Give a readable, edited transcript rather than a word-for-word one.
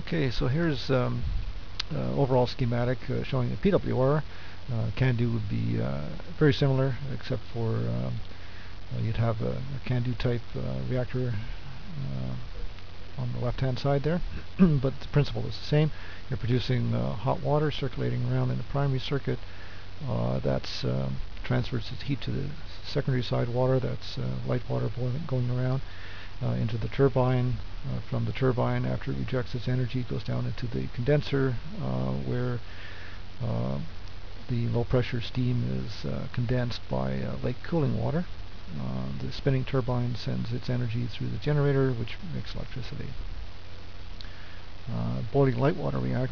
Okay, so here's overall schematic showing a PWR. CANDU would be very similar, except for you'd have a CANDU type reactor on the left-hand side there, but the principle is the same. You're producing hot water circulating around in the primary circuit. That's transfers its heat to the secondary side water. That's light water going around into the turbine. From the turbine, after it rejects its energy, it goes down into the condenser, where the low-pressure steam is condensed by lake cooling water. The spinning turbine sends its energy through the generator, which makes electricity. Boiling light water reactor